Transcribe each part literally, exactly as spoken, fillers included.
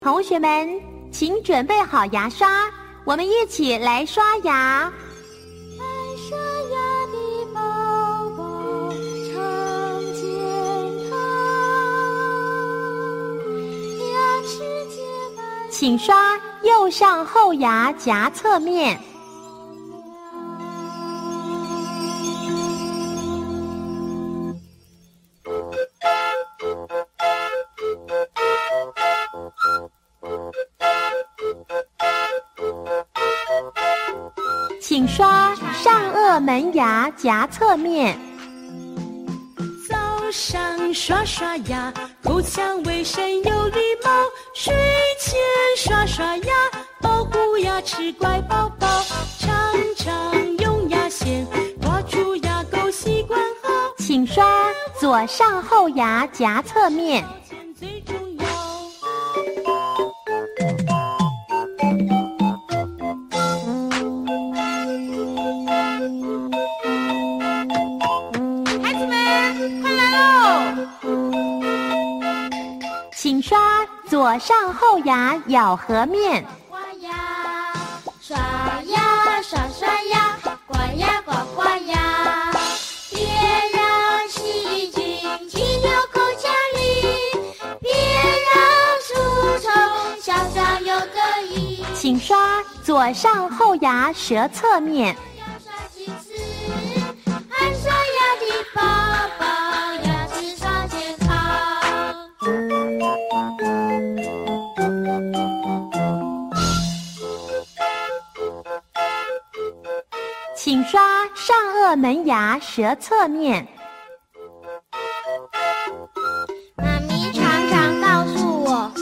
同学们，请准备好牙刷，我们一起来刷牙。 爱刷牙的宝宝常健康，牙齿洁白。 请刷右上后牙夹侧面。请刷上颚门牙夹侧面。 早上刷刷牙，口腔卫生有礼貌。睡前刷刷牙，保护牙齿乖宝宝。常常用牙线刮出牙垢，习惯好。 请刷左上后牙夹侧面。 最重要。 请刷左上后牙咬合面。 刮牙，刷牙，刷刷牙，刮牙刮刮牙，别让细菌停留口腔里，别让蛀虫小小有得意。 请刷左上后牙舌侧面。 要刷几次？爱刷牙的宝宝，牙齿超健康。 请刷上颚门牙舌侧面。 妈咪常常告诉我，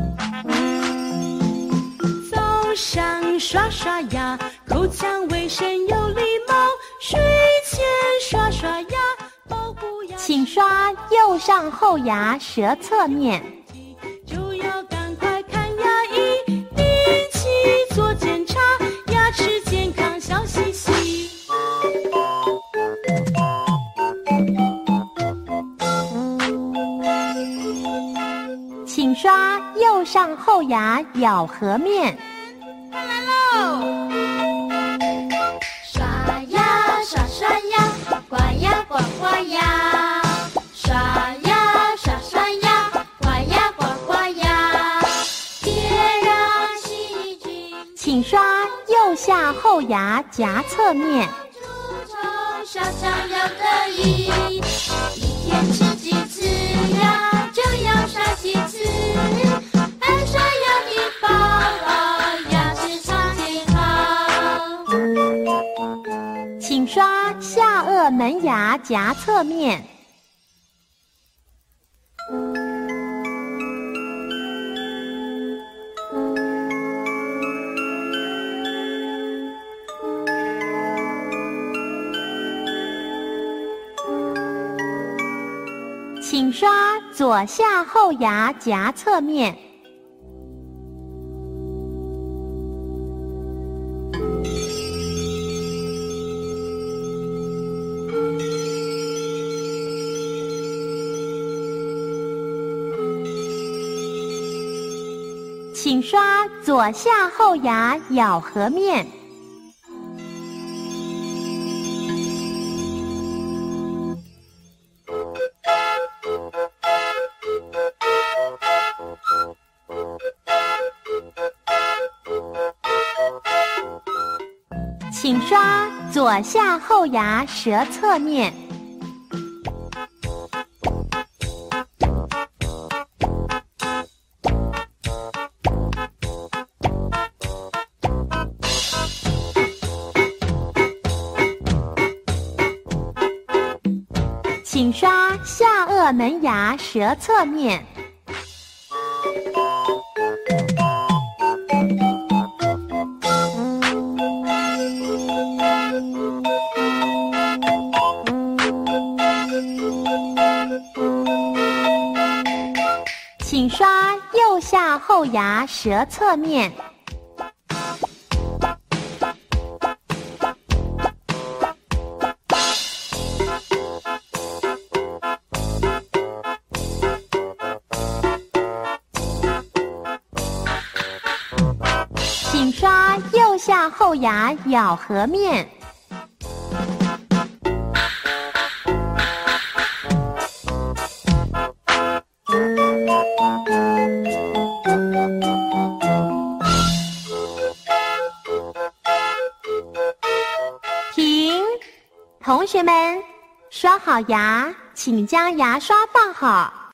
早上刷刷牙，口腔卫生有礼貌。睡前刷刷牙，保护牙。 请刷右上后牙舌侧面。 就要赶快看牙医，定期做检查，牙齿健康笑嘻嘻。 请刷右上后牙咬合面。 快来喽！刷牙，刷刷牙，刮牙刮刮牙，刷牙，刷刷牙，刮牙刮刮牙，别让细菌。 请刷右下后牙夹侧面。 蛀虫小小有得意，一天吃几次牙就要刷几次。爱刷牙的宝宝，牙齿超健康。 请刷下颚门牙夹侧面。请刷左下后牙夹侧面。请刷左下后牙咬合面。请刷左下后牙舌侧面。请刷下颚门牙舌侧面。请刷右下后牙舌侧面。 请刷右下后牙咬合面。停！同学们，刷好牙，请将牙刷放好。